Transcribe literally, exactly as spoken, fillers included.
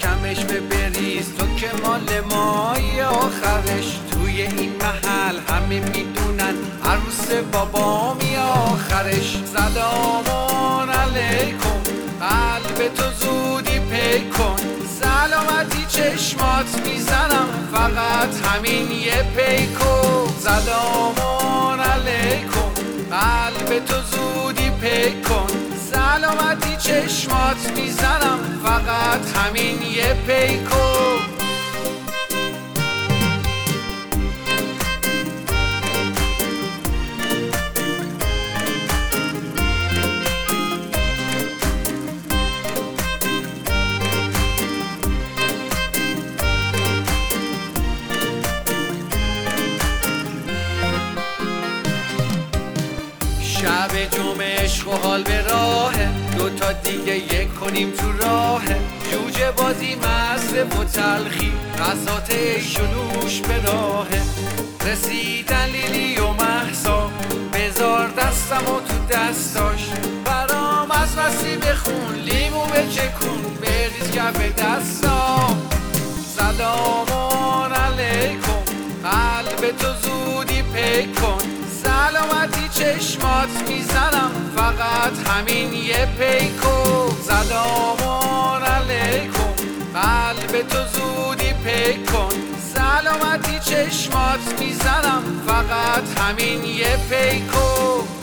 کمش به بریز تو که مال مایی آخرش. توی این محل همه میدونن عروس بابامی آخرش. سلام علیکم قلب تو زودی پی کن، سلامتی چشمات میزنم فقط همین یه پی کن. سلام علیکم قلب تو زودی پی کن، سلامتی چشمات میزنم فقط همین یه پی کن. شب جمعه عشق و حال به راهه، دوتا دیگه یک کنیم تو راهه. جوجه بازی مصرف و تلخی، قصات عیش و نوش به راهه. رسیدن لیلی و مهسا، بذار دستم و تو دستاش. برام از مسیح بخون، لیمو بچکون، بریز کف دستام. سلام علیکم قلب تو زودی پی کن، سلامتی چشمات میزنم فقط همین یه پی کن. سلام علیکم قلب تو زودی پی کن، سلامتی چشمات میزنم فقط همین یه پی کن.